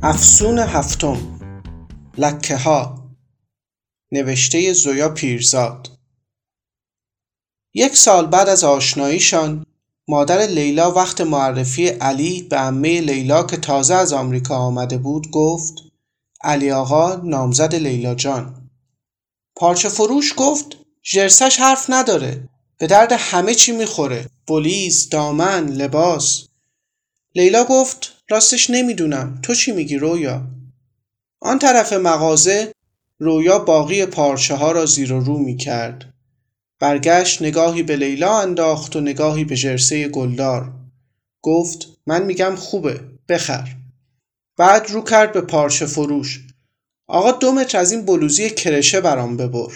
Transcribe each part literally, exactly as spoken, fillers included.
افسون هفتم، لکه ها، نوشته زویا پیرزاد. یک سال بعد از آشناییشان، مادر لیلا وقت معرفی علی به عمه لیلا که تازه از آمریکا آمده بود گفت: علی آقا نامزد لیلا جان. پارچه فروش گفت: جرسش حرف نداره، به درد همه چی میخوره، بلیز، دامن، لباس. لیلا گفت: راستش نمیدونم، تو چی میگی رویا؟ آن طرف مغازه رویا باقی پارچه ها را زیر و رو می کرد. برگشت نگاهی به لیلا انداخت و نگاهی به جرسه گلدار. گفت: من میگم خوبه، بخر. بعد رو کرد به پارچه فروش: آقا دو متر از این بلوزی کرشه برام ببر.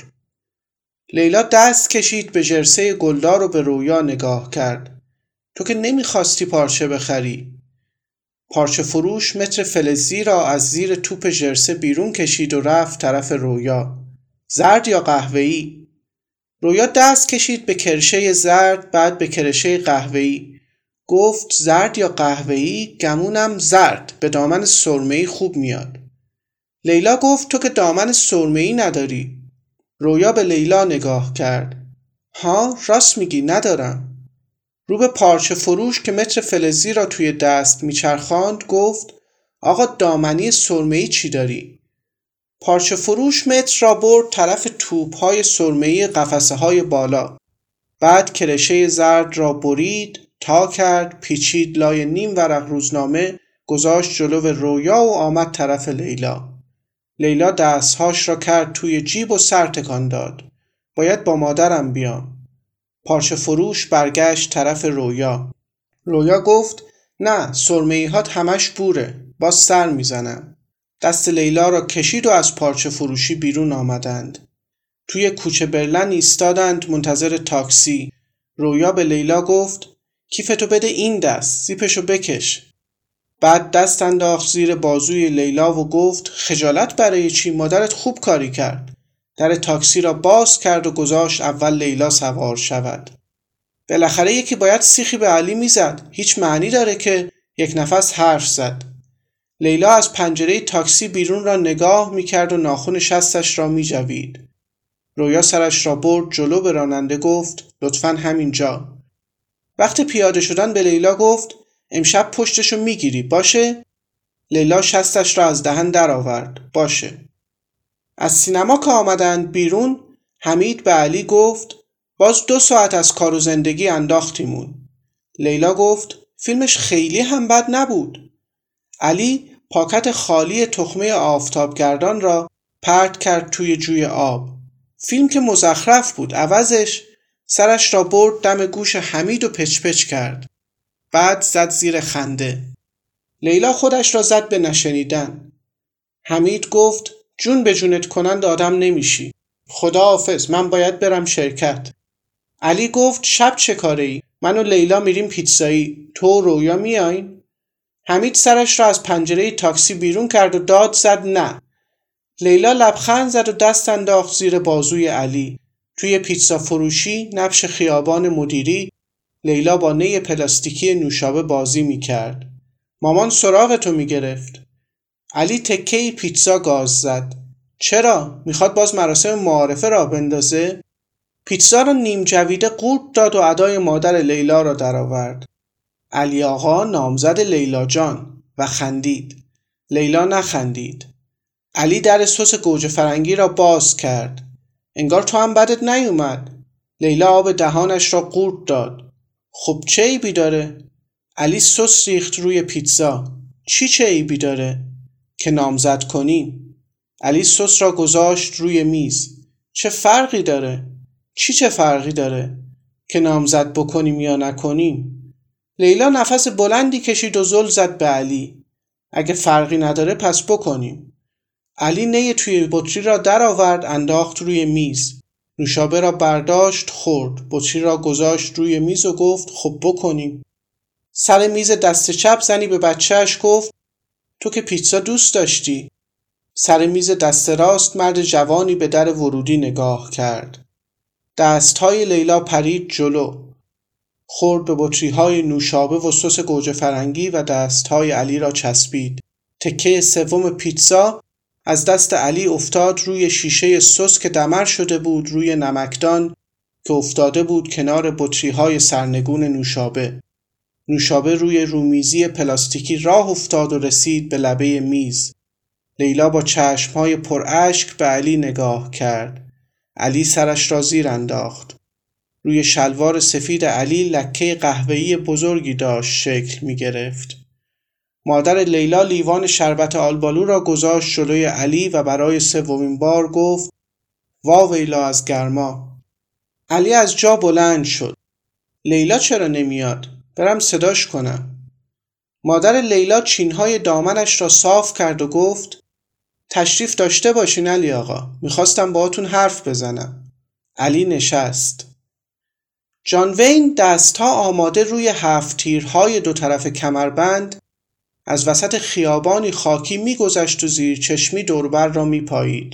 لیلا دست کشید به جرسه گلدار و به رویا نگاه کرد: تو که نمیخواستی پارچه بخری. پارچه فروش متر فلزی را از زیر توپ جرسه بیرون کشید و رفت طرف رویا. زرد یا قهوه‌ای؟ رویا دست کشید به کرشه زرد، بعد به کرشه قهوه‌ای. گفت: زرد یا قهوه‌ای؟ گمونم زرد، به دامن سرمه‌ای خوب میاد. لیلا گفت: تو که دامن سرمه‌ای نداری. رویا به لیلا نگاه کرد: ها، راست میگی، ندارم. رو به پارچه فروش که متر فلزی را توی دست میچرخاند گفت: آقا دامنی سرمه‌ای چی داری؟ پارچه فروش متر را برد طرف توپ‌های سرمه‌ای قفسه های بالا. بعد کرشه زرد را برید، تا کرد، پیچید لای نیم ورق روزنامه، گذاشت جلو رویا و آمد طرف لیلا. لیلا دستهاش را کرد توی جیب و سر تکان داد: باید با مادرم بیام. پارچه فروش برگشت طرف رویا. رویا گفت: نه، سرمه‌ای هات همش بوره، باز سر میزنم. دست لیلا را کشید و از پارچه فروشی بیرون آمدند. توی کوچه برلن ایستادند منتظر تاکسی. رویا به لیلا گفت: کیفتو بده این دست، زیپشو بکش. بعد دست انداخت زیر بازوی لیلا و گفت: خجالت برای چی؟ مادرت خوب کاری کرد. در تاکسی را باز کرد و گذاشت اول لیلا سوار شود. بالاخره یکی باید سیخی به علی میزد، هیچ معنی داره که یک نفس حرف زد. لیلا از پنجره تاکسی بیرون را نگاه میکرد و ناخن شستش را میجوید. رویا سرش را برد جلو، به راننده گفت: لطفاً همینجا. وقتی پیاده شدن به لیلا گفت: امشب پشتشو میگیری، باشه؟ لیلا شستش را از دهن در آورد: باشه. از سینما که آمدند بیرون، حمید به علی گفت: باز دو ساعت از کار و زندگی انداختیمون. لیلا گفت: فیلمش خیلی هم بد نبود. علی پاکت خالی تخمه آفتابگردان را پرت کرد توی جوی آب. فیلم که مزخرف بود، عوضش سرش را برد دم گوش حمید و پچ پچ کرد. بعد زد زیر خنده. لیلا خودش را زد به نشنیدن. حمید گفت: جون به جونت کنند آدم نمیشی. خداحافظ، من باید برم شرکت. علی گفت: شب چه کاره ای؟ من و لیلا میریم پیتزایی، تو و رویا میاین؟ حمید سرش را از پنجره تاکسی بیرون کرد و داد زد: نه. لیلا لبخند زد و دست انداخت زیر بازوی علی. توی پیتزا فروشی نبش خیابان مدیری لیلا با نی پلاستیکی نوشابه بازی میکرد. مامان سراغتو میگرفت. علی تکه‌ای پیتزا گاز زد. چرا؟ میخواد باز مراسم معارفه را بندازه؟ پیتزا را نیم جویده قورت داد و ادای مادر لیلا را درآورد: علی آقا نامزد لیلا جان، و خندید. لیلا نخندید. علی در سس گوجه فرنگی را باز کرد. انگار تو هم بدت نیومد. لیلا آب دهانش را قورت داد. خب چه عیبی داره؟ علی سس ریخت روی پیتزا. چی چه عیبی داره؟ که نامزد کنیم. علی سس را گذاشت روی میز. چه فرقی داره؟ چی چه فرقی داره؟ که نامزد بکنیم یا نکنیم. لیلا نفس بلندی کشید و زل زد به علی: اگه فرقی نداره پس بکنیم. علی نی توی بطری را در آورد، انداخت روی میز. نوشابه را برداشت، خورد. بطری را گذاشت روی میز و گفت: خب بکنیم. سر میز دست چپ زنی به بچهش گفت: تو که پیتزا دوست داشتی. سر میز دست راست مرد جوانی به در ورودی نگاه کرد. دستهای لیلا پرید جلو. خورد به بطری‌های نوشابه و سس گوجه فرنگی و دستهای علی را چسبید. تکه سوم پیتزا از دست علی افتاد روی شیشه سس که دمر شده بود روی نمکدان که افتاده بود کنار بطری‌های سرنگون نوشابه. نوشابه روی رومیزی پلاستیکی راه افتاد و رسید به لبه میز. لیلا با چشم‌های پر اشک به علی نگاه کرد. علی سرش را زیر انداخت. روی شلوار سفید علی لکه قهوه‌ای بزرگی داشت شکل می گرفت. مادر لیلا لیوان شربت آلبالو را گذاشت جلوی علی و برای سومین بار گفت وا ویلا از گرما. علی از جا بلند شد. لیلا چرا نمیاد؟ برم صداش کنم. مادر لیلا چینهای دامنش را صاف کرد و گفت تشریف داشته باشین علی آقا. میخواستم باهاتون حرف بزنم. علی نشست. جان وین دستها آماده روی هفت تیرهای دو طرف کمربند از وسط خیابانی خاکی میگذشت و زیر چشمی دوربر را میپایید.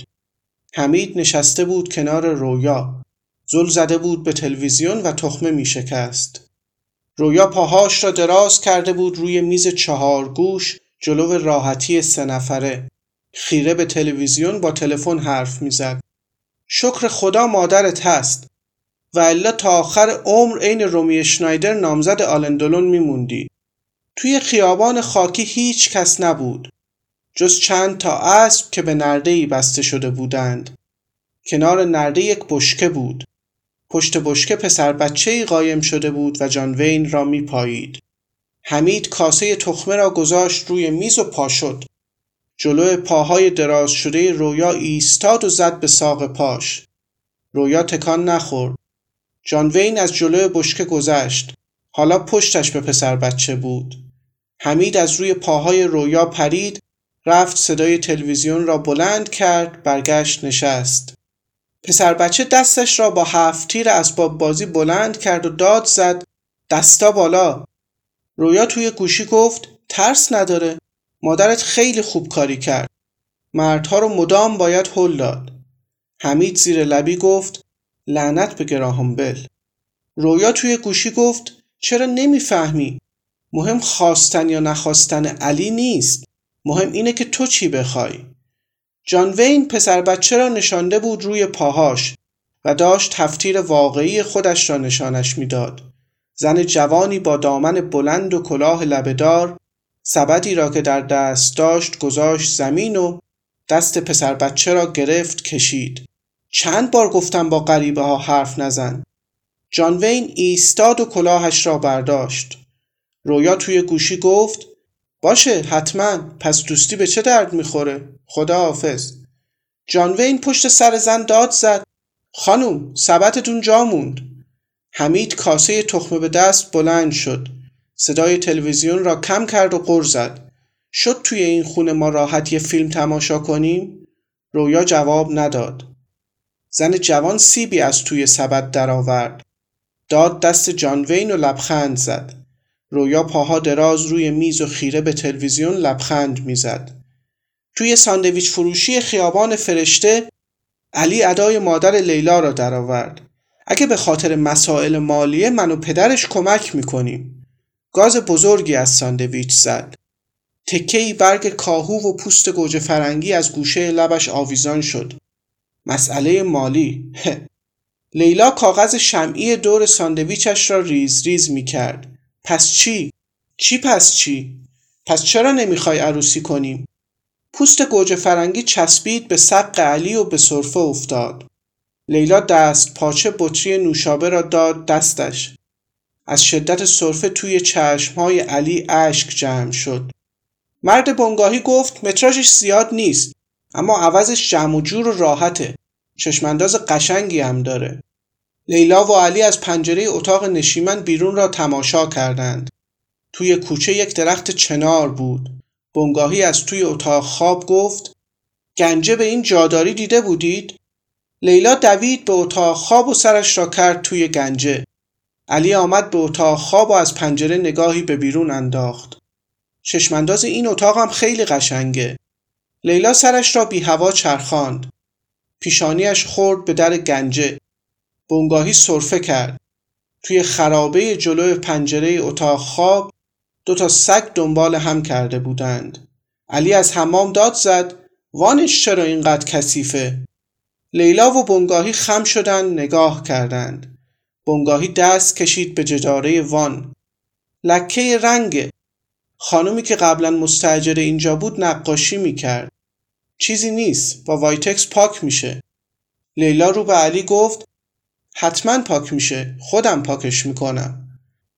حمید نشسته بود کنار رویا. زل زده بود به تلویزیون و تخمه میشکست. رویا پاهاش را دراز کرده بود روی میز چهار گوش جلو راحتی سه نفره. خیره به تلویزیون با تلفن حرف میزد. شکر خدا مادرت هست و الا تا آخر عمر عین رومی اشنایدر نامزد آلندلون میموندی. توی خیابان خاکی هیچ کس نبود جز چند تا اسب که به نرده‌ای بسته شده بودند. کنار نرده یک بشکه بود. پشت بشکه پسر بچه‌ای قایم شده بود و جان وین را میپایید. حمید کاسه تخمه را گذاشت روی میز و پا شد. جلوی پاهای دراز شده رویا ایستاد و زد به ساق پاش. رویا تکان نخورد. جان وین از جلوی بشکه گذشت. حالا پشتش به پسر بچه بود. حمید از روی پاهای رویا پرید، رفت صدای تلویزیون را بلند کرد، برگشت نشست. پسر بچه دستش را با هفت تیر اسباب بازی بلند کرد و داد زد دستا بالا. رویا توی گوشی گفت ترس نداره. مادرت خیلی خوب کاری کرد. مردها رو مدام باید هل داد. حمید زیر لبی گفت لعنت به گراهام بل. رویا توی گوشی گفت چرا نمیفهمی؟ مهم خواستن یا نخواستن علی نیست. مهم اینه که تو چی بخوای. جان وین پسر بچه را نشانده بود روی پاهاش و داشت تفسیر واقعی خودش را نشانش میداد. زن جوانی با دامن بلند و کلاه لبه‌دار سبدی را که در دست داشت گذاشت زمین و دست پسر بچه را گرفت کشید. چند بار گفتم با غریبه ها حرف نزن. جان وین ایستاد و کلاهش را برداشت. رویا توی گوشی گفت باشه حتما، پس دوستی به چه درد میخوره؟ خدا حافظ. جان وین پشت سر زن داد زد خانوم سبدتون جا موند. حمید کاسه تخمه به دست بلند شد. صدای تلویزیون را کم کرد و غر زد. شد توی این خونه ما راحت یه فیلم تماشا کنیم؟ رویا جواب نداد. زن جوان سیبی از توی سبد درآورد. داد دست جان وین و لبخند زد. رویا پاها دراز روی میز و خیره به تلویزیون لبخند میزد. توی ساندویچ فروشی خیابان فرشته علی ادای مادر لیلا را درآورد. اگه به خاطر مسائل مالیه من و پدرش کمک میکنیم. گاز بزرگی از ساندویچ زد. تکه‌ای برگ کاهو و پوست گوجه فرنگی از گوشه لبش آویزان شد. مسئله مالی. لیلا کاغذ شمعی دور ساندویچش را ریز ریز میکرد. پس چی؟ چی پس چی؟ پس چرا نمیخوای عروسی کنیم؟ پوست گوجه فرنگی چسبید به سق علی و به سرفه افتاد. لیلا دست پاچه بطری نوشابه را داد دستش. از شدت سرفه توی چشمهای علی اشک جمع شد. مرد بنگاهی گفت متراژش زیاد نیست، اما عوضش جمع و جور و راحته. چشمانداز قشنگی هم داره. لیلا و علی از پنجره اتاق نشیمن بیرون را تماشا کردند. توی کوچه یک درخت چنار بود. بنگاهی از توی اتاق خواب گفت گنجه به این جاداری دیده بودید؟ لیلا دوید به اتاق خواب و سرش را کرد توی گنجه. علی آمد به اتاق خواب و از پنجره نگاهی به بیرون انداخت. چشمانداز این اتاق هم خیلی قشنگه. لیلا سرش را بی هوا چرخاند. پیشانیش خورد به در گنجه. بنگاهی سرفه کرد. توی خرابه جلوی پنجره اتاق خواب دو تا سگ دنبال هم کرده بودند. علی از حمام داد زد وانش چرا اینقدر کثیفه؟ لیلا و بنگاهی خم شدن نگاه کردند. بنگاهی دست کشید به جداره وان. لکه رنگه. خانومی که قبلا مستاجر اینجا بود نقاشی میکرد. چیزی نیست، با وایتکس پاک میشه. لیلا رو به علی گفت حتما پاک میشه، خودم پاکش میکنم.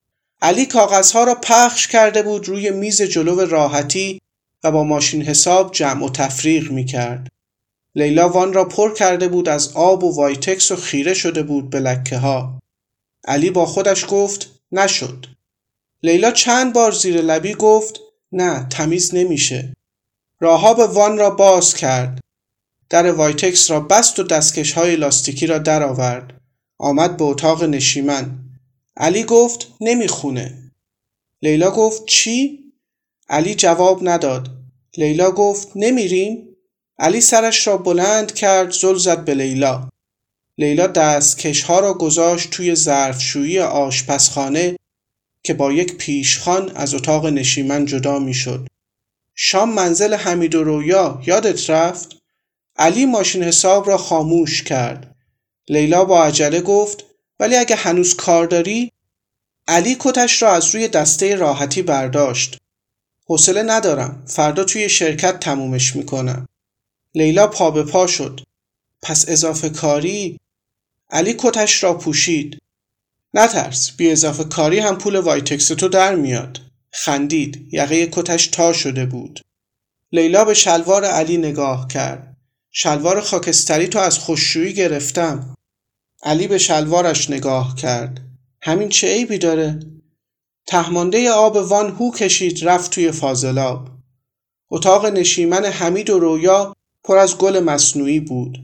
علی کاغذها را پخش کرده بود روی میز جلو راحتی و با ماشین حساب جمع و تفریق میکرد. لیلا وان را پر کرده بود از آب و وایتکس و خیره شده بود به لکه ها. علی با خودش گفت نشد. لیلا چند بار زیر لبی گفت نه تمیز نمیشه. راهاب وان را باز کرد. در وایتکس را بست و دستکش های لاستیکی را در آورد. آمد به اتاق نشیمن. علی گفت نمیخونه. لیلا گفت چی؟ علی جواب نداد. لیلا گفت نمیریم؟ علی سرش را بلند کرد، زل زد به لیلا. لیلا دستکش ها را گذاشت توی ظرفشویی آشپزخانه که با یک پیشخوان از اتاق نشیمن جدا می شد. شام منزل حمید و رویا یادت رفت؟ علی ماشین حساب را خاموش کرد. لیلا با عجله گفت ولی اگه هنوز کار داری؟ علی کتش را از روی دسته راحتی برداشت. حوصله ندارم، فردا توی شرکت تمومش میکنم. لیلا پا به پا شد. پس اضافه کاری؟ علی کتش را پوشید. نترس، بی اضافه کاری هم پول وایتکس تو در میاد. خندید، یقه کتش تا شده بود. لیلا به شلوار علی نگاه کرد. شلوار خاکستری تو از خشکشویی گرفتم. علی به شلوارش نگاه کرد. همین چه عیبی داره؟ تهمانده آب وان هو کشید رفت توی فاضلاب. اتاق نشیمن حمید و رویا پر از گل مصنوعی بود.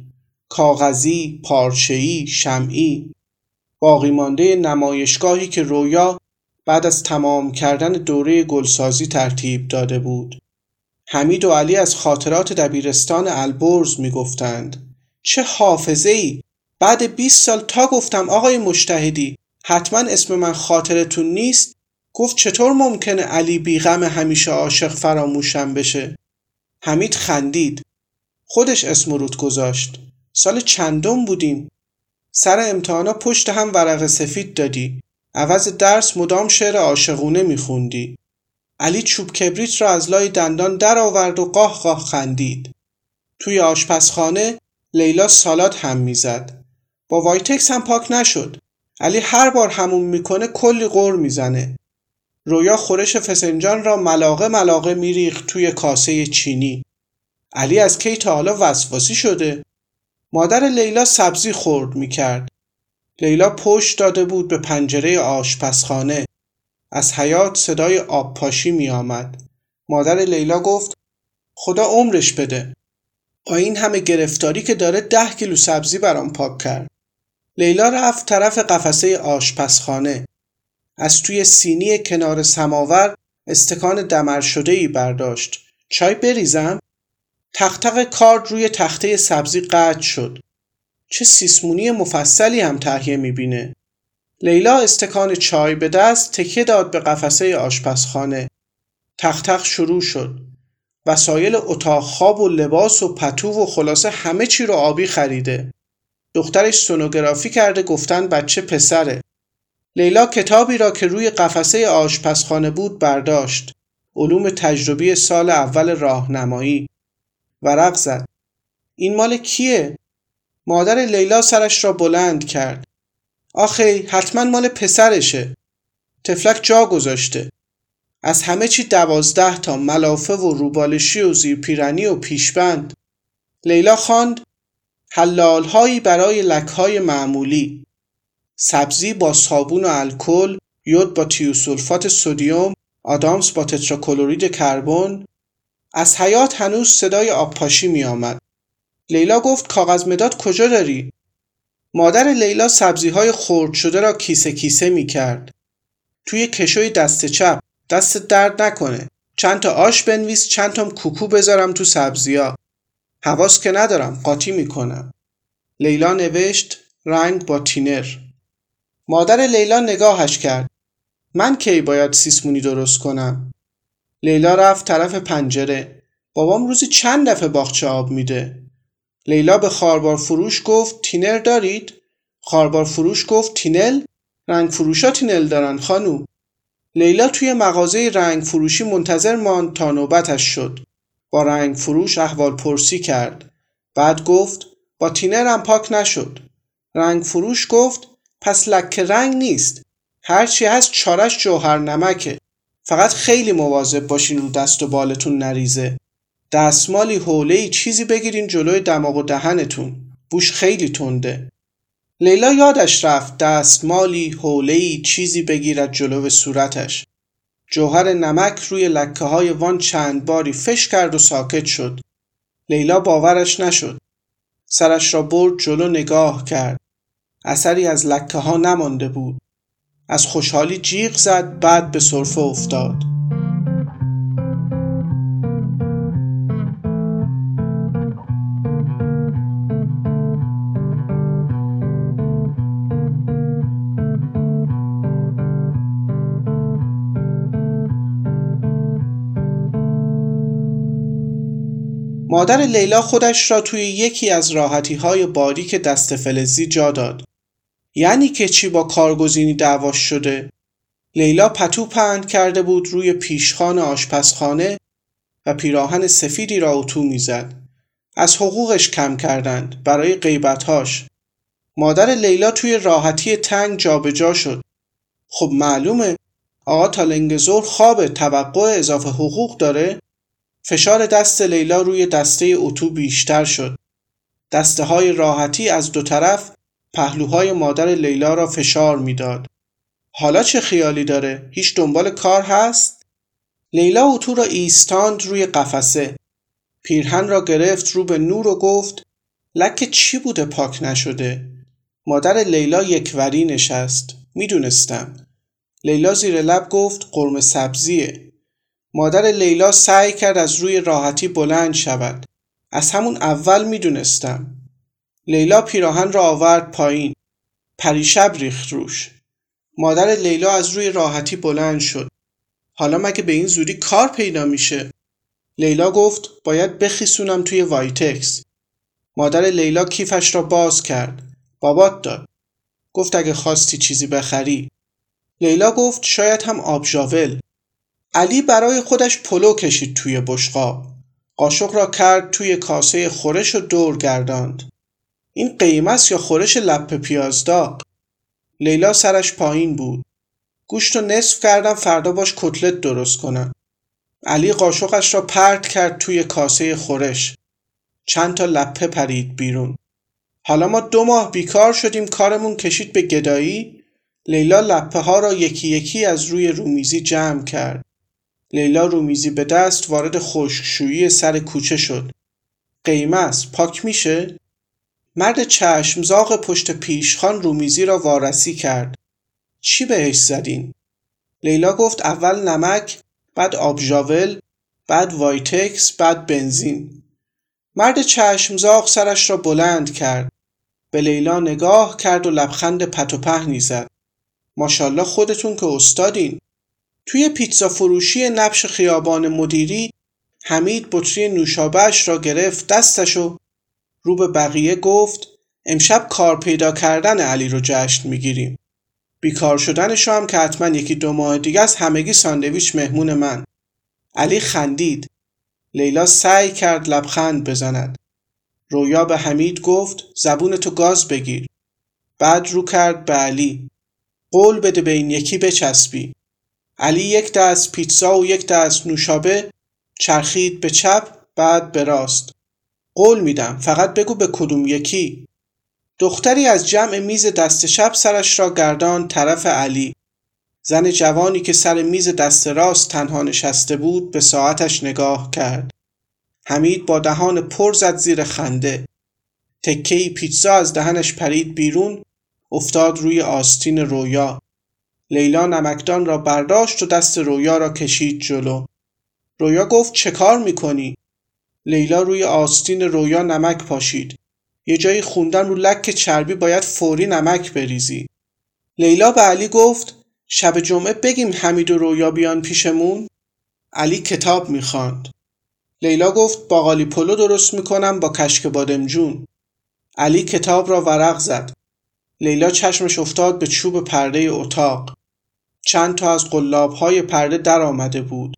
کاغذی، پارچه‌ای، شمعی. باقی مانده نمایشگاهی که رویا بعد از تمام کردن دوره گلسازی ترتیب داده بود. حمید و علی از خاطرات دبیرستان البرز می گفتند. چه حافظه‌ای! بعد بیست سال تا گفتم آقای مجتهدی حتما اسم من خاطرتون نیست. گفت چطور ممکنه علی بیغم همیشه عاشق فراموشم بشه؟ حمید خندید. خودش اسم رود گذاشت. سال چندم بودیم؟ سر امتحانا پشت هم ورق سفید دادی. عوض درس مدام شعر عاشقونه میخوندی. علی چوب کبریت را از لای دندان در آورد و قاه قاه خندید. توی آشپزخانه لیلا سالاد هم میزد. با وایتکس هم پاک نشد. علی هر بار حموم میکنه کلی غر میزنه. رویا خورش فسنجان را ملاقه ملاقه میریخت توی کاسه چینی. علی از کی تا حالا وسواسی شده؟ مادر لیلا سبزی خورد میکرد. لیلا پشت داده بود به پنجره آشپزخانه. از حیاط صدای آب پاشی می آمد. مادر لیلا گفت خدا عمرش بده. با این همه گرفتاری که داره ده کیلو سبزی برام پاک کرد. لیلا رفت طرف قفسه آشپزخانه. از توی سینی کنار سماور استکان دمر شده‌ای برداشت. چای بریزم؟ تق تق کارد روی تخته سبزی قطع شد. چه سیسمونی مفصلی هم تهیه میبینه. لیلا استکان چای به دست تکیه داد به قفسه آشپزخانه. تق تق شروع شد. وسایل اتاق خواب و لباس و پتو و خلاصه همه چی رو آبی خریده. دخترش سونوگرافی کرده گفتن بچه پسره. لیلا کتابی را که روی قفسه آشپزخانه بود برداشت. علوم تجربی سال اول راهنمایی. ورق زد. این مال کیه؟ مادر لیلا سرش را بلند کرد. آخی حتما مال پسرشه. تفلک جا گذاشته. از همه چی دوازده تا ملافه و روبالشی و زیرپیرنی و پیشبند. لیلا خواند حلالهایی برای لکهای معمولی. سبزی با صابون و الکل، یود با تیوسولفات سدیم، آدامس با تتراکلورید کربن. از حیاط هنوز صدای آبپاشی می آمد. لیلا گفت کاغذ مداد کجا داری؟ مادر لیلا سبزی‌های خرد شده را کیسه کیسه می کرد. توی کشوی دست چپ، دست درد نکنه. چند تا آش بنویس، چند تا کوکو بذارم تو سبزی‌ها. حواس که ندارم، قاطی می کنم. لیلا نوشت رنگ با تینر. مادر لیلا نگاهش کرد. من کی باید سیسمونی درست کنم؟ لیلا رفت طرف پنجره. بابام روزی چند دفعه باغچه آب میده. لیلا به خاربار فروش گفت تینر دارید؟ خاربار فروش گفت تینل؟ رنگ فروشا تینل دارن خانوم. لیلا توی مغازه رنگ فروشی منتظر ماند تا نوبتش شد. با رنگ فروش احوال پرسی کرد. بعد گفت با تینرم پاک نشد. رنگ فروش گفت پس لکه رنگ نیست. هرچی هست چارش جوهر نمکه. فقط خیلی مواظب باشین رو دست و بالتون نریزه. دستمالی حوله‌ای چیزی بگیرین جلوی دماغ و دهنتون. بوش خیلی تنده. لیلا یادش رفت دستمالی حوله‌ای چیزی بگیرد جلو صورتش. جوهر نمک روی لکه های وان چند باری فش کرد و ساکت شد. لیلا باورش نشد. سرش را برد جلو نگاه کرد. اثری از لکه ها نمانده بود. از خوشحالی جیغ زد، بعد به سرفه افتاد. مادر لیلا خودش را توی یکی از راحتی‌های باریک دست فلزی جا داد. یعنی که چی با کارگزینی دعواش شده؟ لیلا پتو پهن کرده بود روی پیشخوان آشپزخانه و پیراهن سفیدی را اتو می‌زد. از حقوقش کم کردند برای غیبت‌هاش. مادر لیلا توی راحتی تنگ جابجا شد. خب معلومه آقا تا لنگ ظهر خوابه، توقع اضافه حقوق داره. فشار دست لیلا روی دسته اتو بیشتر شد. دسته های راحتی از دو طرف پهلوهای مادر لیلا را فشار میداد. حالا چه خیالی داره؟ هیچ دنبال کار هست؟ لیلا اتو را ایستاند روی قفسه. پیرهن را گرفت رو به نور و گفت لکه چی بوده پاک نشده؟ مادر لیلا یکوری نشست. میدونستم. لیلا زیر لب گفت قرمه سبزیه. مادر لیلا سعی کرد از روی راحتی بلند شود. از همون اول میدونستم. لیلا پیراهن را آورد پایین. پریشب ریخت روش. مادر لیلا از روی راحتی بلند شد. حالا مگه به این زودی کار پیدا میشه؟ لیلا گفت باید بخیسونم توی وایتکس. مادر لیلا کیفش را باز کرد. بابات داد. گفت اگه خواستی چیزی بخری. لیلا گفت شاید هم آبژاول. علی برای خودش پلو کشید توی بشقاب. قاشق را کرد توی کاسه خورش و دور گرداند. این قیمه یا خورش لپه پیازداغ؟ لیلا سرش پایین بود. گوشت رو نصف کردم فردا باش کتلت درست کنم. علی قاشقش را پرت کرد توی کاسه خورش. چند تا لپه پرید بیرون. حالا ما دو ماه بیکار شدیم کارمون کشید به گدایی. لیلا لپه ها را یکی یکی از روی رومیزی جمع کرد. لیلا رومیزی به دست وارد خشکشویی سر کوچه شد. قیمه است، پاک میشه؟ مرد چشمزاغ پشت پیشخوان رومیزی را وارسی کرد. چی بهش زدین؟ لیلا گفت اول نمک، بعد آبژاول، بعد وایتکس، بعد بنزین. مرد چشمزاغ سرش را بلند کرد. به لیلا نگاه کرد و لبخند پت و پهنی زد. ماشاءالله خودتون که استادین. توی پیتزا فروشی نبش خیابان مدیری حمید بطری نوشابه‌اش را گرفت دستشو رو به بقیه گفت امشب کار پیدا کردن علی رو جشن میگیریم. بیکار شدنشو هم که حتما یکی دو ماه دیگه از همگی ساندویچ مهمون من. علی خندید. لیلا سعی کرد لبخند بزند. رویا به حمید گفت زبونتو گاز بگیر. بعد رو کرد به علی. قول بده به این یکی بچسبی. علی یک دست پیتزا و یک دست نوشابه چرخید به چپ بعد به راست. قول میدم فقط بگو به کدوم یکی. دختری از جمع میز دست چپ سرش را گرداند طرف علی. زن جوانی که سر میز دست راست تنها نشسته بود به ساعتش نگاه کرد. حمید با دهان پر زد زیر خنده. تکه‌ای پیتزا از دهنش پرید بیرون، افتاد روی آستین رویا. لیلا نمکدان را برداشت و دست رویا را کشید جلو. رویا گفت چه کار میکنی؟ لیلا روی آستین رویا نمک پاشید. یه جایی خوندن رو لک چربی باید فوری نمک بریزی. لیلا به علی گفت شب جمعه بگیم حمید و رویا بیان پیشمون؟ علی کتاب میخواند. لیلا گفت باقالی پلو درست میکنم با کشک بادمجون. علی کتاب را ورق زد. لیلا چشمش افتاد به چوب پرده اتاق. چند تا از قلاب‌های پرده در آمده بود.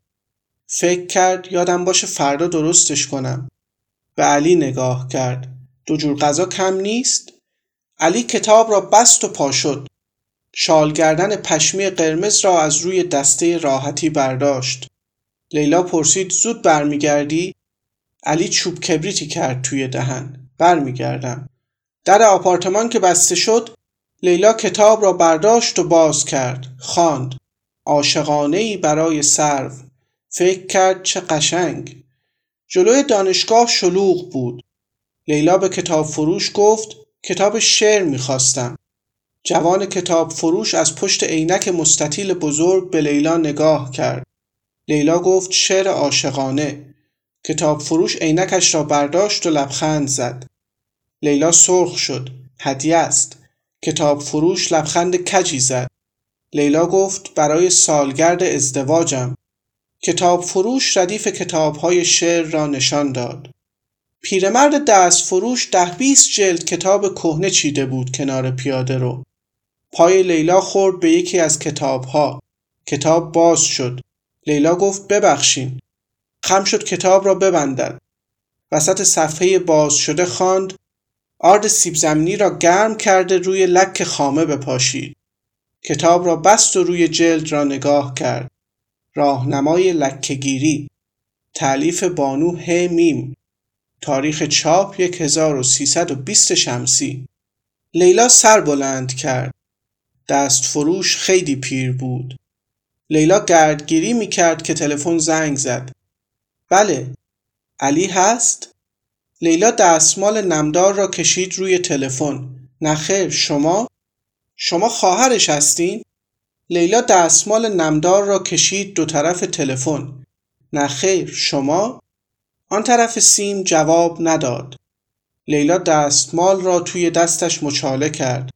فکر کرد یادم باشه فردا درستش کنم. به علی نگاه کرد. دو جور غذا کم نیست؟ علی کتاب را بست و پا شد. شالگردن پشمی قرمز را از روی دسته راحتی برداشت. لیلا پرسید زود برمیگردی؟ علی چوب کبریتی کرد توی دهن. برمیگردم. در آپارتمان که بسته شد، لیلا کتاب را برداشت و باز کرد. خواند. عاشقانه‌ای برای سرو. فکر کرد چه قشنگ. جلوی دانشگاه شلوغ بود. لیلا به کتاب فروش گفت کتاب شعر میخواستم. جوان کتاب فروش از پشت عینک مستطیل بزرگ به لیلا نگاه کرد. لیلا گفت شعر عاشقانه. کتاب فروش عینکش را برداشت و لبخند زد. لیلا سرخ شد. هدیه است. کتاب فروش لبخند کجی زد. لیلا گفت برای سالگرد ازدواجم. کتاب فروش ردیف کتاب‌های شعر را نشان داد. پیرمرد دست فروش ده بیست جلد کتاب کهنه چیده بود کنار پیاده رو. پای لیلا خورد به یکی از کتاب‌ها. کتاب باز شد. لیلا گفت ببخشین. خم شد کتاب را ببندد. وسط صفحه باز شده خواند آرد سیب زمینی را گرم کرده روی لک خامه بپاشید. کتاب را بست و روی جلد را نگاه کرد. راهنمای لکه‌گیری. تألیف بانو ه میم. تاریخ چاپ هزار و سیصد و بیست شمسی. لیلا سر بلند کرد. دست فروش خیلی پیر بود. لیلا گردگیری میکرد که تلفن زنگ زد. بله. علی هست؟ لیلا دستمال نمدار را کشید روی تلفن. نخیر شما؟ شما خواهرش هستین؟ لیلا دستمال نمدار را کشید دو طرف تلفن. نخیر شما؟ آن طرف سیم جواب نداد. لیلا دستمال را توی دستش مچاله کرد.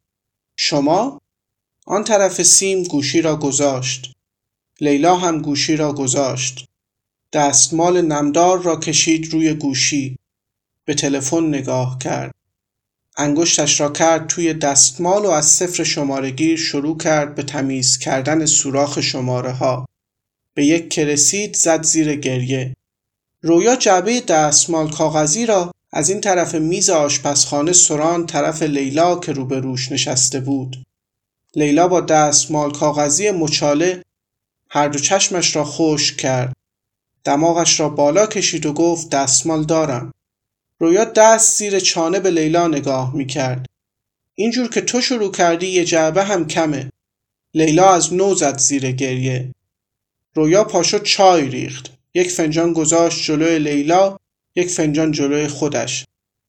شما؟ آن طرف سیم گوشی را گذاشت. لیلا هم گوشی را گذاشت. دستمال نمدار را کشید روی گوشی. به تلفن نگاه کرد. انگشتش را کرد توی دستمال و از صفر شماره‌گیر شروع کرد به تمیز کردن سوراخ شماره ها. به یک که رسید زد زیر گریه. رویا جعبه دستمال کاغذی را از این طرف میز آشپزخانه سران طرف لیلا که روبروش نشسته بود. لیلا با دستمال کاغذی مچاله هر دو چشمش را خشک کرد. دماغش را بالا کشید و گفت دستمال دارم. رویا دست زیر چانه به لیلا نگاه میکرد. اینجور که تو شروع کردی یه جعبه هم کمه. لیلا از نو زد زیر گریه. رویا پاشو چای ریخت. یک فنجان گذاشت جلوی لیلا، یک فنجان جلوی خودش.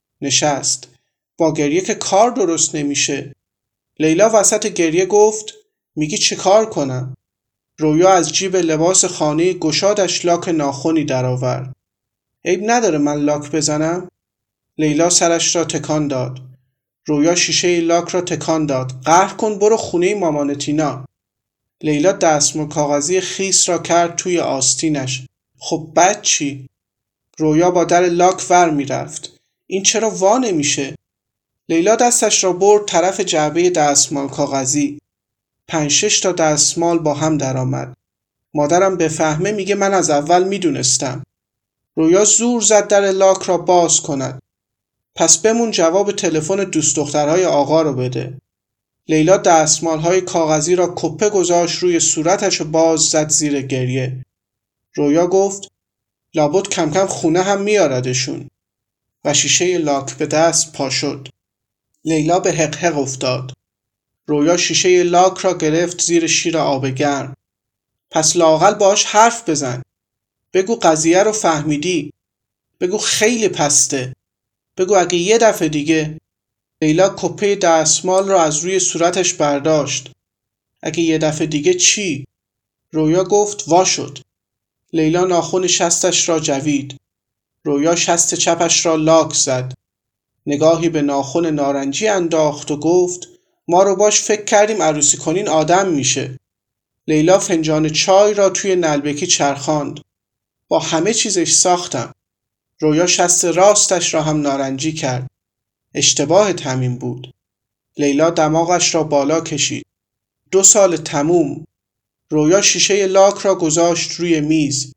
نشست. با گریه که کار درست نمیشه. لیلا وسط گریه گفت میگی چه کار کنم؟ رویا از جیب لباس خانه گشادش لاک ناخنی درآورد. عیب نداره من لاک بزنم؟ لیلا سرش را تکان داد. رویا شیشه لاک را تکان داد. قهر کن برو خونه مامان تینا. لیلا دستمال کاغذی خیس را کرد توی آستینش. خب بعد چی؟ رویا با در لاک ور می رفت. این چرا وا نمیشه؟ لیلا دستش را برد طرف جعبه دستمال کاغذی. پنج شش تا دستمال با هم در آمد. مادرم بفهمه میگه من از اول میدونستم. رویا زور زد در لاک را باز کند. پس بمون جواب تلفن دوست دخترهای آقا رو بده. لیلا دستمالهای کاغذی را کپه گذاشت روی صورتش و باز زد زیر گریه. رویا گفت لابد کم کم خونه هم میاردشون. و شیشه لاک به دست پا شد. لیلا به حق حق افتاد. رویا شیشه لاک را گرفت زیر شیر آب گرم. پس لااقل باش حرف بزن. بگو قضیه رو فهمیدی. بگو خیلی پسته. بگو اگه یه دفعه دیگه. لیلا کپه دستمال را از روی صورتش برداشت. اگه یه دفعه دیگه چی؟ رویا گفت وا شد. لیلا ناخن شستش را جوید. رویا شست چپش را لاک زد. نگاهی به ناخن نارنجی انداخت و گفت ما رو باش فکر کردیم عروسی کنین آدم میشه. لیلا فنجان چای را توی نلبکی چرخاند. با همه چیزش ساختم. رویا شست راستش را هم نارنجی کرد. اشتباه تمیم بود. لیلا دماغش را بالا کشید. دو سال تموم. رویا شیشه لاک را گذاشت روی میز.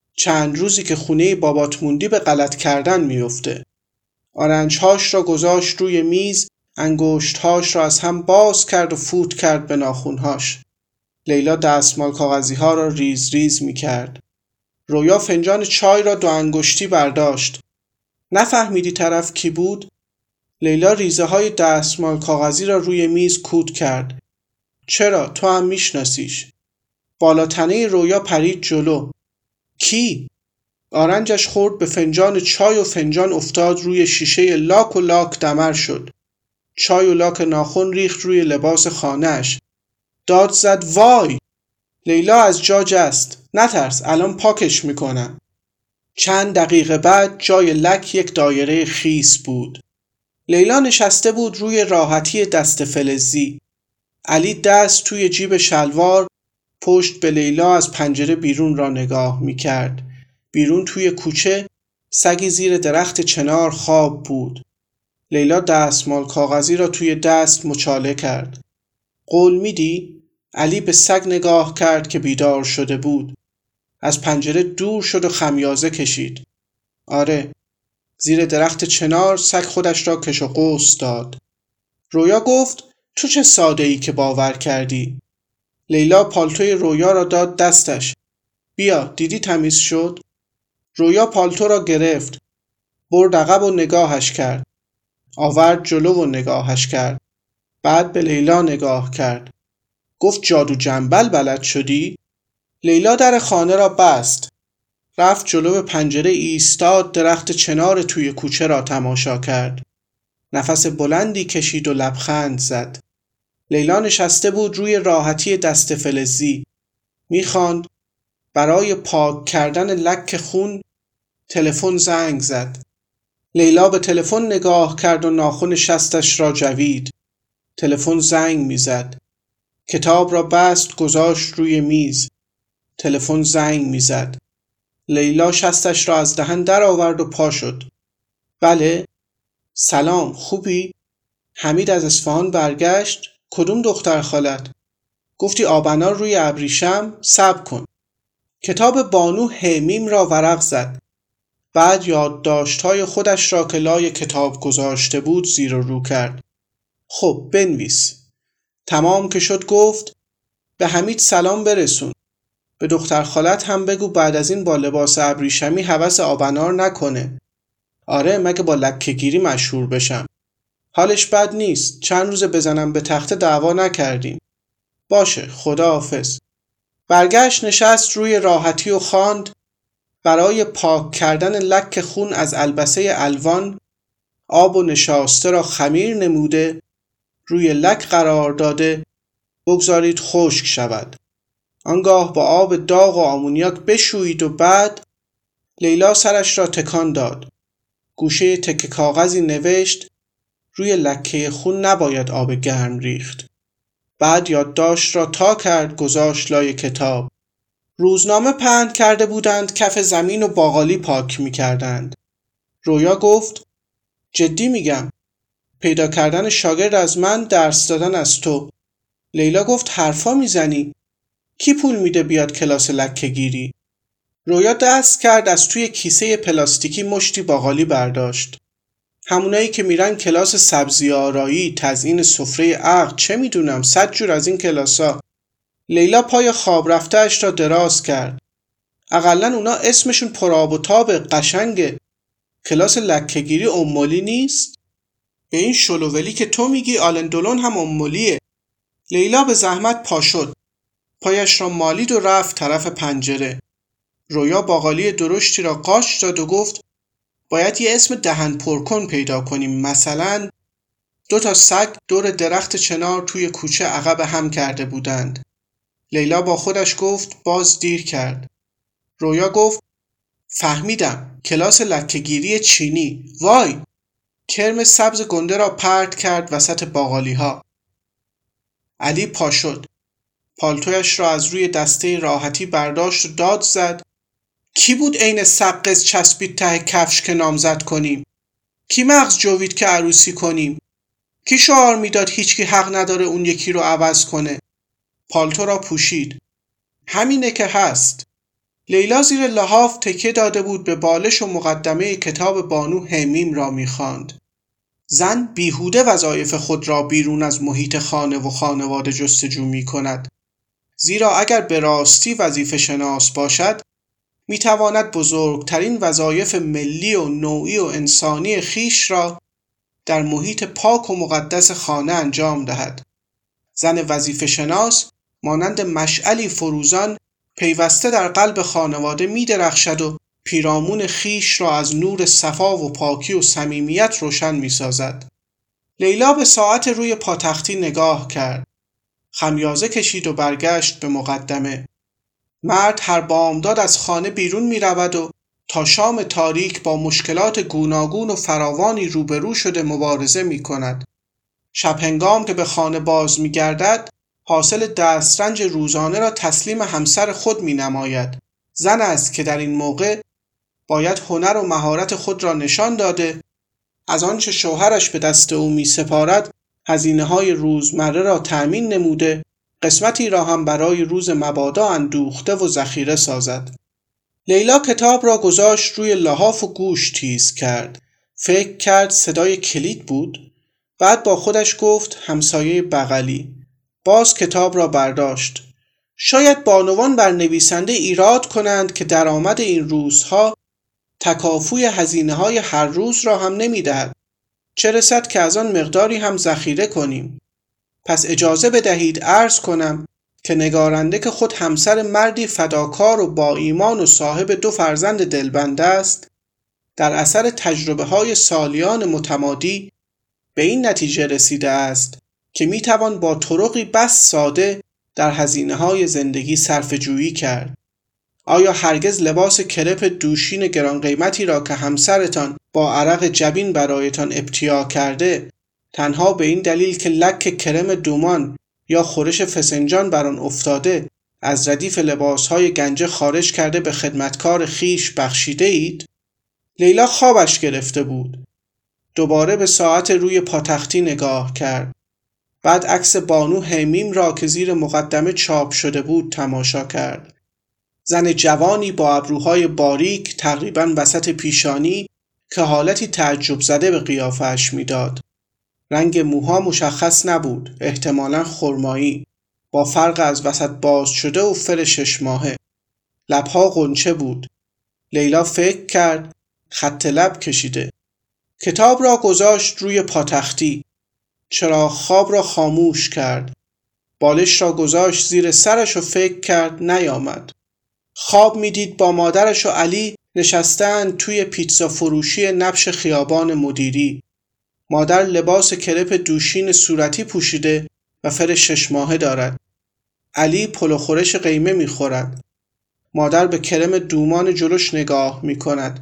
چند روزی که خونه بابات موندی به غلط کردن میفته. آرنجهاش را گذاشت روی میز، انگشتهاش را از هم باز کرد و فوت کرد به ناخنهاش. لیلا دستمال کاغذی ها را ریز ریز می کرد. رویا فنجان چای را دو انگشتی برداشت. نفهمیدی طرف کی بود؟ لیلا ریزه های دستمال کاغذی را روی میز کوت کرد. چرا؟ تو هم میشناسیش. بالاتنه رویا پرید جلو. کی؟ آرنجش خورد به فنجان چای و فنجان افتاد روی شیشه لاک و لاک دمر شد. چای و لاک ناخن ریخت روی لباس خانه‌اش. داد زد وای! لیلا از جا جست. نترس، الان پاکش میکنم. چند دقیقه بعد جای لک یک دایره خیس بود. لیلا نشسته بود روی راحتی دست فلزی. علی دست توی جیب شلوار، پشت به لیلا از پنجره بیرون را نگاه میکرد. بیرون توی کوچه سگی زیر درخت چنار خواب بود. لیلا دستمال کاغذی را توی دست مچاله کرد. قول میدی؟ علی به سگ نگاه کرد که بیدار شده بود. از پنجره دور شد و خمیازه کشید. آره. زیر درخت چنار سگ خودش را کش و قوس داد. رویا گفت تو چه ساده ای که باور کردی؟ لیلا پالتوی رویا را داد دستش. بیا، دیدی تمیز شد؟ رویا پالتو را گرفت. برد عقب و نگاهش کرد. آورد جلو و نگاهش کرد. بعد به لیلا نگاه کرد. گفت جادو جنبل بلد شدی؟ لیلا در خانه را بست. رفت جلو به پنجره ایستاد، درخت چنار توی کوچه را تماشا کرد. نفس بلندی کشید و لبخند زد. لیلا نشسته بود روی راحتی دست فلزی. میخواند. برای پاک کردن لک خون تلفن زنگ زد. لیلا به تلفن نگاه کرد و ناخن شستش را جوید. تلفن زنگ میزد. کتاب را بست گذاشت روی میز. تلفن زنگ میزد. لیلا شستش را از دهن در آورد و پا شد. بله؟ سلام، خوبی؟ حمید از اصفهان برگشت؟ کدوم دختر خالت؟ گفتی آبنار روی ابریشم؟ صبر کن. کتاب بانو همیم را ورق زد. بعد یادداشت‌های خودش را که لای کتاب گذاشته بود زیر و رو کرد. خب بنویس. تمام که شد گفت به حمید سلام برسون. به دختر خالت هم بگو بعد از این با لباس ابریشمی هوس آبنار نکنه. آره، مگه با لکه‌گیری مشهور بشم. حالش بد نیست. چند روز بزنم به تخته دعوا نکردیم. باشه، خداحافظ. برگشت نشست روی راحتی و خواند برای پاک کردن لک خون از البسه الوان آب و نشاسته را خمیر نموده روی لک قرار داده بگذارید خشک شود. آنگاه با آب داغ و آمونیاک بشویید و بعد لیلا سرش را تکان داد. گوشه تکه کاغذی نوشت روی لکه خون نباید آب گرم ریخت. بعد یادداشت را تا کرد گذاشت لای کتاب. روزنامه پهن کرده بودند کف زمین و باقالی پاک می کردند. رویا گفت جدی میگم. پیدا کردن شاگرد از من، درس دادن از تو. لیلا گفت حرفا میزنی؟ کی پول میده بیاد کلاس لکه گیری؟ رویا دست کرد از توی کیسه پلاستیکی مشتی باقالی برداشت. همونایی که میرن کلاس سبزی آرایی، تزیین سفره عقد، چه میدونم، صد جور از این کلاسا. لیلا پای خواب رفته‌اش را دراز کرد. اقلن اونا اسمشون پرآب و تاب قشنگه. کلاس لکه‌گیری امولی نیست؟ به این شلوولی که تو میگی آلندولون هم امولیه. لیلا به زحمت پا شد. پایش را مالید و رفت طرف پنجره. رویا باقالی درشتی را قاش داد و گفت باید یه اسم دهن پرکن پیدا کنیم. مثلا دو تا سگ دور درخت چنار توی کوچه عقب هم کرده بودند. لیلا با خودش گفت باز دیر کرد. رویا گفت فهمیدم، کلاس لکه‌گیری چینی. وای! کرم سبز گنده را پرت کرد وسط باقالی ها. علی پا شد. پالتویش را از روی دسته راحتی برداشت و داد زد کی بود عین سقز چسبید ته کفش که نامزد کنیم؟ کی مغز جوید که عروسی کنیم؟ کی شعار میداد هیچکی حق نداره اون یکی رو عوض کنه؟ پالتو را پوشید. همینه که هست. لیلا زیر لحاف تکیه داده بود به بالش و مقدمه کتاب بانو حمیم را می‌خواند. زن بیهوده وظایف خود را بیرون از محیط خانه و خانواده جستجو می‌کند. زیرا اگر به راستی وظیفه شناس باشد، می‌تواند بزرگترین وظایف ملی و نوعی و انسانی خیش را در محیط پاک و مقدس خانه انجام دهد. زن وظیفه شناس مانند مشعلی فروزان پیوسته در قلب خانواده می درخشد و پیرامون خیش را از نور صفا و پاکی و صمیمیت روشن می سازد. لیلا به ساعت روی پاتختی نگاه کرد. خمیازه کشید و برگشت به مقدمه. مرد هر بامداد از خانه بیرون می رود و تا شام تاریک با مشکلات گوناگون و فراوانی روبرو شده مبارزه می کند. شب هنگام که به خانه باز می گردد، حاصل دسترنج روزانه را تسلیم همسر خود می نماید. زن است که در این موقع باید هنر و مهارت خود را نشان داده، از آنچه شوهرش به دست او می سپارد، هزینه های روزمره را تأمین نموده، قسمتی را هم برای روز مبادا اندوخته و ذخیره سازد. لیلا کتاب را گذاشت روی لحاف و گوش تیز کرد. فکر کرد صدای کلید بود. بعد با خودش گفت همسایه بغلی. باز کتاب را برداشت. شاید بانوان بر نویسنده ایراد کنند که درآمد این روزها تکافوی هزینه‌های هر روز را هم نمی‌دهد. چه رسد که از آن مقداری هم ذخیره کنیم. پس اجازه بدهید عرض کنم که نگارنده که خود همسر مردی فداکار و با ایمان و صاحب دو فرزند دلبنده است، در اثر تجربه‌های سالیان متمادی به این نتیجه رسیده است که میتوان با طرقی بس ساده در هزینه‌های زندگی صرفه‌جویی کرد. آیا هرگز لباس کرپ دوشین گران قیمتی را که همسرتان با عرق جبین برایتان ابتیاع کرده، تنها به این دلیل که لک کرم دومان یا خورش فسنجان بر آن افتاده، از ردیف لباس‌های گنجه خارج کرده به خدمتکار خیش بخشیده اید؟ لیلا خوابش گرفته بود. دوباره به ساعت روی پاتختی نگاه کرد. بعد عکس بانو حمیم را که زیر مقدمه چاپ شده بود تماشا کرد. زن جوانی با ابروهای باریک تقریباً وسط پیشانی که حالتی تعجب زده به قیافه‌اش میداد. رنگ موها مشخص نبود، احتمالاً خرمایی، با فرق از وسط باز شده و فر شش ماهه. لبها غنچه بود. لیلا فکر کرد خط لب کشیده. کتاب را گذاشت روی پاتختی. چراغ خواب را خاموش کرد. بالش را گذاشت زیر سرش و فکر کرد نیامد. خواب میدید با مادرش و علی نشستند توی پیتزا فروشی نبش خیابان مدیری. مادر لباس کرپ دوشین صورتی پوشیده و فر شش ماهه دارد. علی پلو خورش قیمه میخورد. مادر به کرم دومان جلوش نگاه میکند.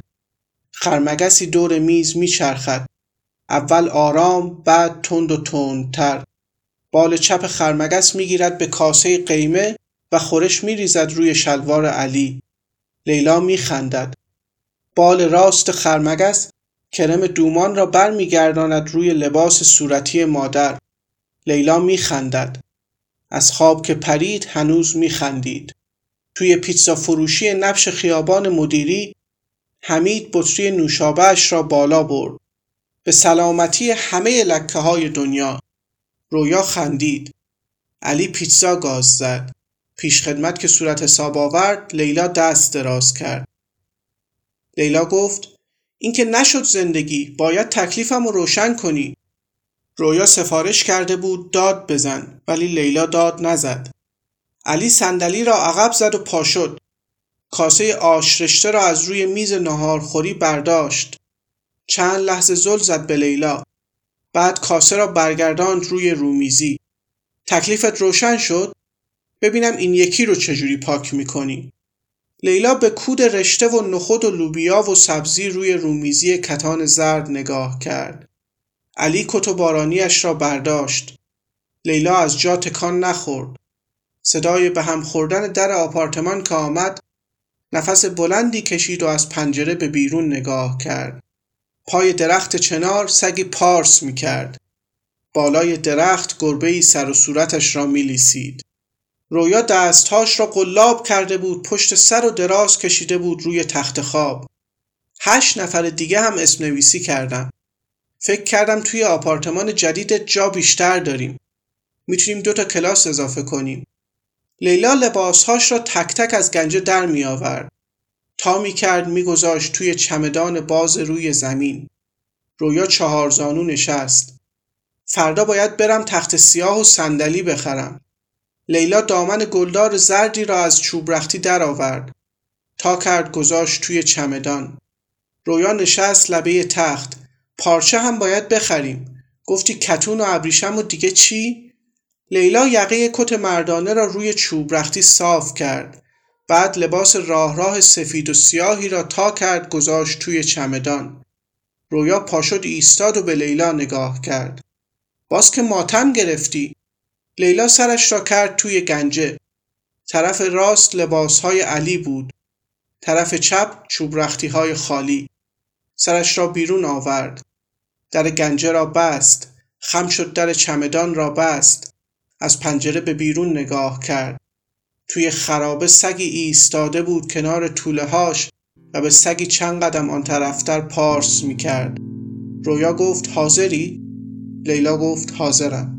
خرمگسی دور میز میچرخد. اول آرام، بعد تند و تندتر. بال چپ خرمگس میگیرد به کاسه قیمه و خورش میریزد روی شلوار علی. لیلا میخندد. بال راست خرمگس کرم دومان را بر میگرداند روی لباس صورتی مادر. لیلا میخندد. از خواب که پرید هنوز میخندید. توی پیتزا فروشی نبش خیابان مدیری حمید بطری نوشابه‌اش را بالا برد. به سلامتی همه لکه های دنیا. رویا خندید. علی پیتزا گاز زد. پیش خدمت که صورت حساب آورد، لیلا دست دراز کرد. لیلا گفت این که نشد زندگی، باید تکلیفم رو روشن کنی. رویا سفارش کرده بود داد بزن، ولی لیلا داد نزد. علی صندلی را عقب زد و پا شد. کاسه آش رشته را از روی میز ناهارخوری برداشت. چند لحظه زل زد به لیلا. بعد کاسه را برگرداند روی رومیزی. تکلیفت روشن شد؟ ببینم این یکی رو چجوری پاک میکنی. لیلا به کود رشته و نخود و لوبیا و سبزی روی رومیزی کتان زرد نگاه کرد. علی کت و بارانیش را برداشت. لیلا از جا تکان نخورد. صدای به هم خوردن در آپارتمان که آمد، نفس بلندی کشید و از پنجره به بیرون نگاه کرد. پای درخت چنار سگی پارس می کرد. بالای درخت گربه‌ای سر و صورتش را می لیسید. رویا دستهاش را قلاب کرده بود، پشت سر و دراز کشیده بود روی تخت خواب. هشت نفر دیگه هم اسم نویسی کردم. فکر کردم توی آپارتمان جدید جا بیشتر داریم. میتونیم دو تا کلاس اضافه کنیم. لیلا لباسهاش را تک تک از گنجه در می آورد. تا می کرد می گذاشت توی چمدان باز روی زمین. رویا چهار زانو نشست. فردا باید برم تخت سیاه و صندلی بخرم. لیلا دامن گلدار زردی را از چوب رختی در آورد. تا کرد گذاشت توی چمدان. رویا نشست لبه تخت. پارچه هم باید بخریم. گفتی کتون و ابریشم و دیگه چی؟ لیلا یقه کت مردانه را روی چوب رختی صاف کرد. بعد لباس راه راه سفید و سیاهی را تا کرد گذاشت توی چمدان. رویا پاشد ایستاد و به لیلا نگاه کرد. باز که ماتم گرفتی. لیلا سرش را کرد توی گنجه. طرف راست لباسهای علی بود. طرف چپ چوب رختی های خالی. سرش را بیرون آورد. در گنجه را بست. خم شد در چمدان را بست. از پنجره به بیرون نگاه کرد. توی خرابه سگی ایستاده بود کنار توله هاش و به سگی چند قدم آن طرفتر پارس می کرد. رویا گفت حاضری؟ لیلا گفت حاضرم.